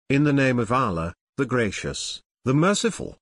In the name of Allah, the Gracious, the Merciful.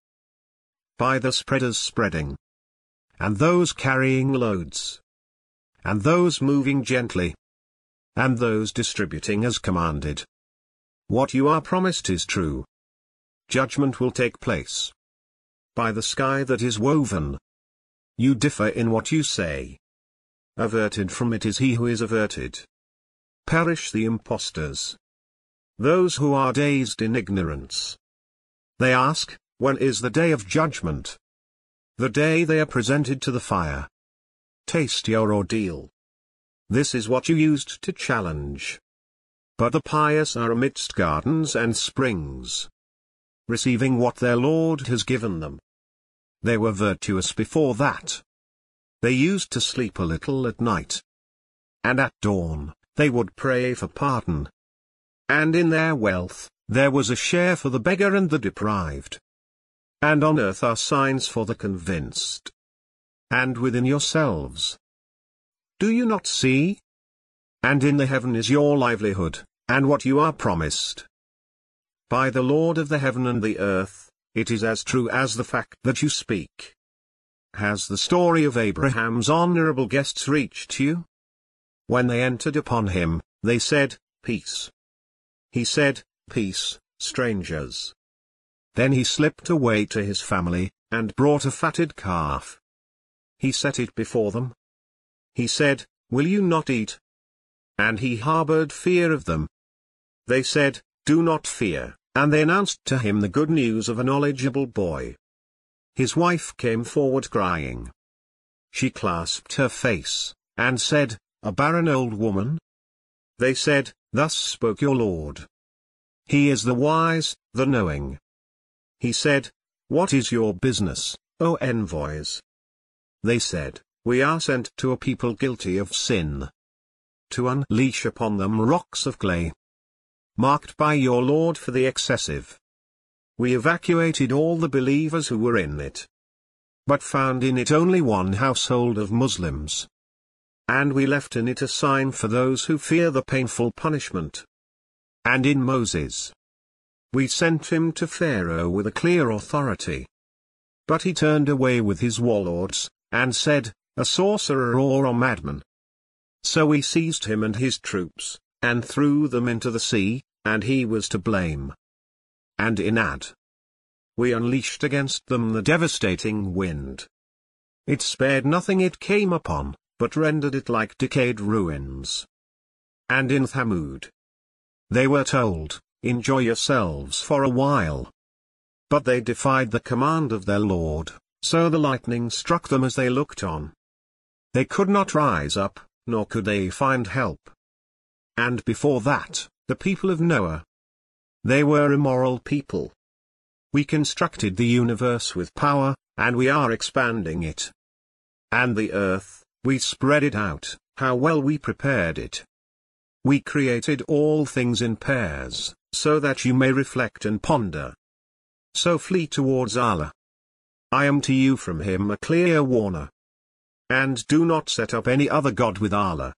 By the spreaders spreading, and those carrying loads, and those moving gently, and those distributing as commanded. What you are promised is true. Judgment will take place. By the sky that is woven. You differ in what you say. Averted from it is he who is averted. Perish the impostors. Those who are dazed in ignorance. They ask, when is the day of judgment? The day they are presented to the fire. Taste your ordeal. This is what you used to challenge. But the pious are amidst gardens and springs, receiving what their Lord has given them. They were virtuous before that. They used to sleep a little at night. And at dawn, they would pray for pardon. And in their wealth, there was a share for the beggar and the deprived. And on earth are signs for the convinced. And within yourselves. Do you not see? And in the heaven is your livelihood, and what you are promised. By the Lord of the heaven and the earth, it is as true as the fact that you speak. Has the story of Abraham's honorable guests reached you? When they entered upon him, they said, Peace. He said, Peace, strangers. Then he slipped away to his family, and brought a fatted calf. He set it before them. He said, Will you not eat? And he harbored fear of them. They said, Do not fear, and they announced to him the good news of a knowledgeable boy. His wife came forward crying. She clasped her face, and said, A barren old woman? They said, Thus spoke your Lord. He is the wise, the knowing. He said, What is your business, O envoys? They said, We are sent to a people guilty of sin, to unleash upon them rocks of clay, marked by your Lord for the excessive. We evacuated all the believers who were in it, but found in it only one household of Muslims. And we left in it a sign for those who fear the painful punishment. And in Moses, we sent him to Pharaoh with a clear authority. But he turned away with his warlords, and said, A sorcerer or a madman. So we seized him and his troops, and threw them into the sea, and he was to blame. And in Ad, we unleashed against them the devastating wind. It spared nothing it came upon, but rendered it like decayed ruins. And in Thamud, they were told, Enjoy yourselves for a while. But they defied the command of their Lord, so the lightning struck them as they looked on. They could not rise up, nor could they find help. And before that, the people of Noah. They were immoral people. We constructed the universe with power, and we are expanding it. And the earth, we spread it out, how well we prepared it. We created all things in pairs, so that you may reflect and ponder. So flee towards Allah. I am to you from him a clear warner. And do not set up any other god with Allah.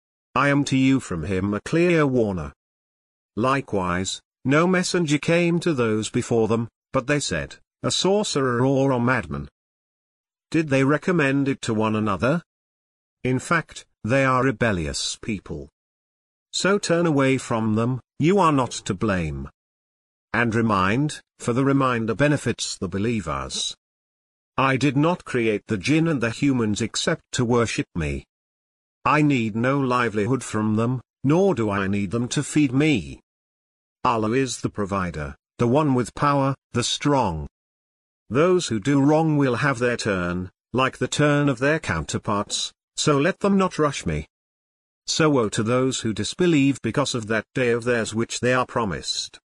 I am to you from him a clear warner. Likewise, no messenger came to those before them, but they said, A sorcerer or a madman. Did they recommend it to one another? In fact, they are rebellious people. So turn away from them, you are not to blame. And remind, for the reminder benefits the believers. I did not create the jinn and the humans except to worship me. I need no livelihood from them, nor do I need them to feed me. Allah is the provider, the one with power, the strong. Those who do wrong will have their turn, like the turn of their counterparts, so let them not rush me. So woe to those who disbelieve because of that day of theirs which they are promised.